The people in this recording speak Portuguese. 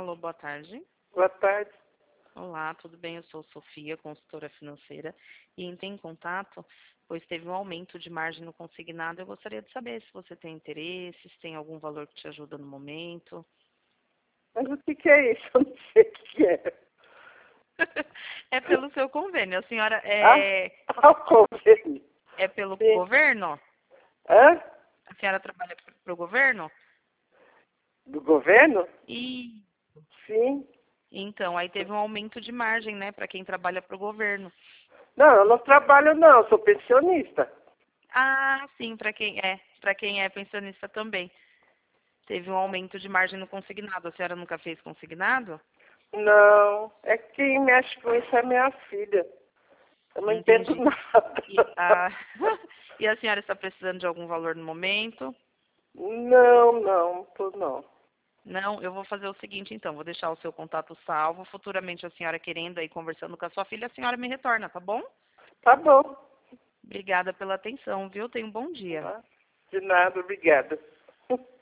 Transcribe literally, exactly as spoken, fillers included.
Alô, boa tarde. Boa tarde. Olá, tudo bem? Eu sou Sofia, consultora financeira, e entrei em contato, pois teve um aumento de margem no consignado. Eu gostaria de saber se você tem interesse, se tem algum valor que te ajuda no momento. Mas o que, que é isso? Eu não sei o que, que é. É pelo seu convênio. A senhora é, Ah, o convênio. é pelo Sim. governo? Hã? A senhora trabalha para o governo? Do governo? E Sim. então, aí teve um aumento de margem, né, para quem trabalha para o governo. Não, eu não trabalho não, eu sou pensionista. Ah, sim, para quem é, para quem é pensionista também. Teve um aumento de margem no consignado. A senhora nunca fez consignado? Não, é que quem mexe com isso é minha filha. Eu não entendo Entendi. nada. E a, e a senhora está precisando de algum valor no momento? Não, não, tô não. Não, eu vou fazer o seguinte então, vou deixar o seu contato salvo. Futuramente a senhora querendo aí conversando com a sua filha, a senhora me retorna, tá bom? Tá bom. Obrigada pela atenção, viu? Tenha um bom dia. Tá? De nada, obrigada.